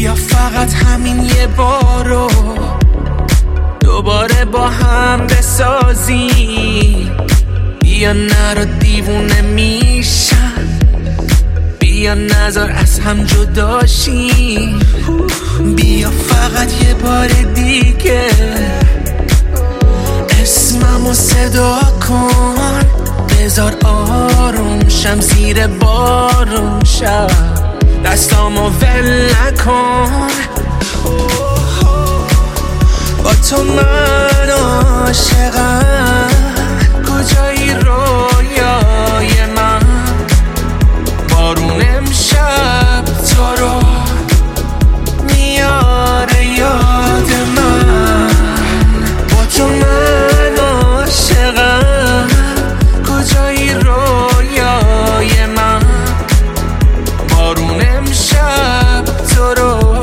بیا فقط همین یه بارو دوباره با هم بسازیم. بیا نرو دیوونه میشم، بیا نذار از هم جداشیم. بیا فقط یه بار دیگه اسممو صدا کن، بذار آروم شم زیر بارون شم، دستامو ول نکن. با تو من عاشقم، کجایی رویای من؟ بارون امشب تو رو میاره یاد من. با تو من عاشقم، کجایی رویای من؟ بارون امشب تو رو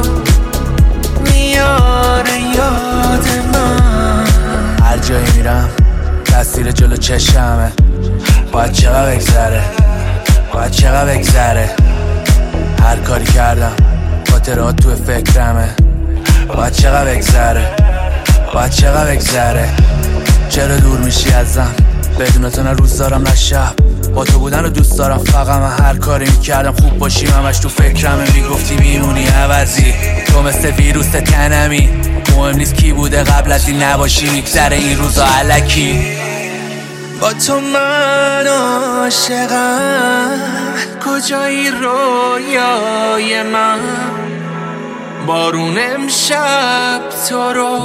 میاره یاد من. هر جایی میرم تصویر جلو چشمه، باید چقدر بگذره، باید چقدر بگذره. هر کاری کردم خاطرات تو فکرمه، باید چقدر بگذره، باید چقدر بگذره. چرا دور میشی ازم؟ بدون تو نه روز دارم نه شب، با تو بودن رو دوست دارم. فقط من هر کاری میکردم خوب باشی، همش تو فکرمه. میگفتی میمونی عوضی، تو مثل ویروس تنمی. مهم نیست کی بوده قبل از این نباشی، میگذره این روزا الکی. با تو من عاشقم، کجایی رویای من؟ بارون امشب تو رو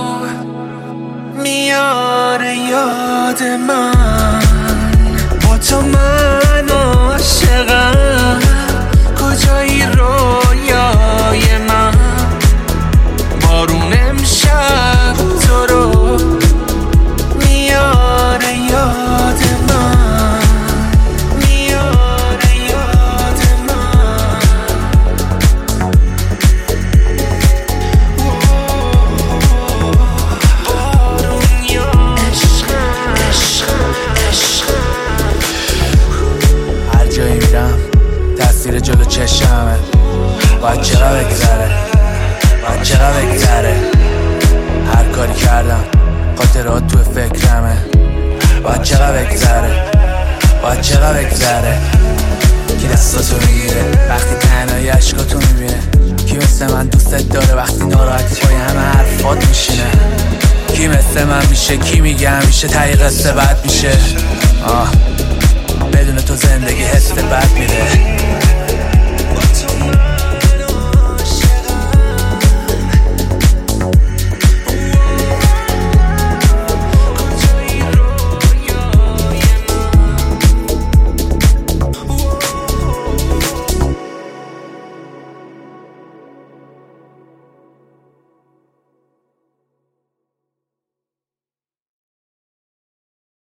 میاره یاد من. با تو من عاشقم، کجایی رویای من؟ بارون امشب تو رو میاره یاد من، میاره یاد من. بارون یا عشقم، عشقم، عشقم. هر جایی میرم تصویر جلو چشمه، باید چقدر بگذره، باید چقدر بگذره. هر کاری کردم خاطرات تو فکرمه، باید چقدر بگذره، باید چقدر بگذره. کی دستاتو میگیره وقتی تنهایی عشقاتو میبینه؟ کی مثل من دوستت داره وقتی ناراحتی پای همه حرفات میشینه؟ کی مثل من میشه؟ کی میگه همیشه تایی قصه بد میشه؟ بدون تو زندگی حس بد میره.